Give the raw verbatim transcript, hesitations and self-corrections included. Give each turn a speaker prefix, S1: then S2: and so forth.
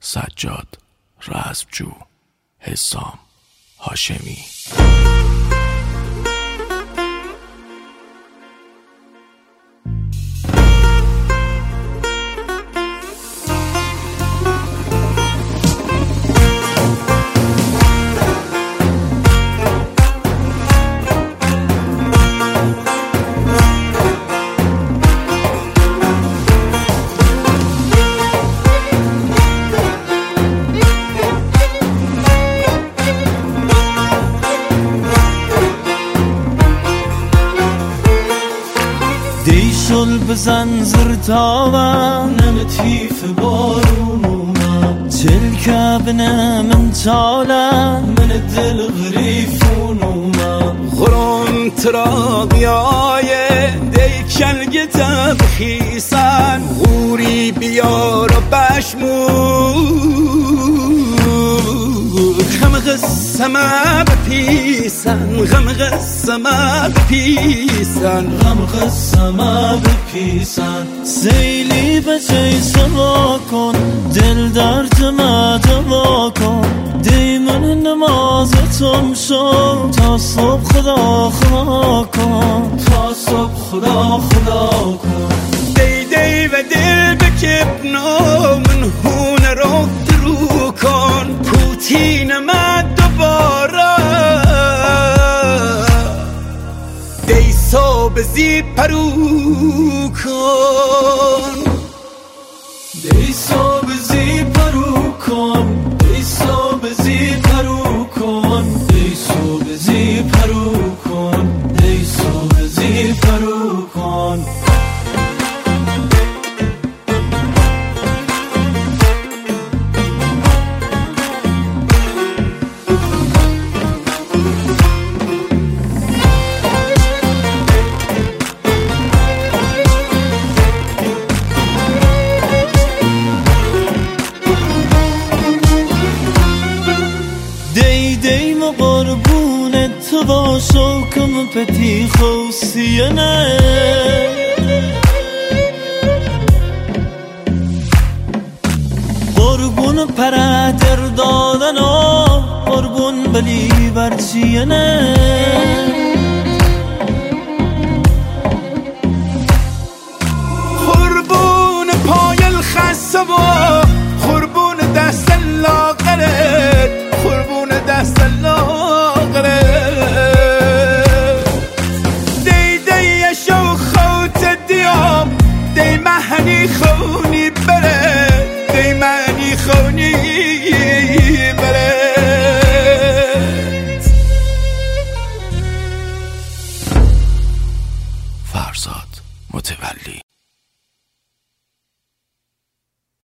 S1: سجاد رزمجو، حسام هاشمی.
S2: دیشل بزن زرتاوه نمتیف بارونوما تلك بنا من تالا من الدل غريفونوما
S3: خرون تراغياي ديك الجتا بخيسان غوري بيار بشمو غمغ السما بپیسن غمغ السما بپیسن
S2: غمغ السما بپیسن سیلی بچه سوا کن دل دردم دوا کن دیمن نمازتم شو تا صبح خدا خدا کن تا صبح خدا خدا کن
S3: دی دی و دل بکبنو من هون رو درو کن پوتین ما دوباره دی صبح زی پرو کن
S2: دی صبح زی پرو کن دی صبح زی پرو کن دی صبح زی پرو کن دی صبح زی پرو کن دیدیم قربون تو با شوکم پتی خوصیانه قربون پراتر دادن و قربون بلی برچیانه
S3: قربون پای الخصه و قربون دست لاغرت قربون دست لاغرت دی دی شو خوت دیام دی مهنی خونی بره دی مهنی خونی بره
S1: فرزاد متولی.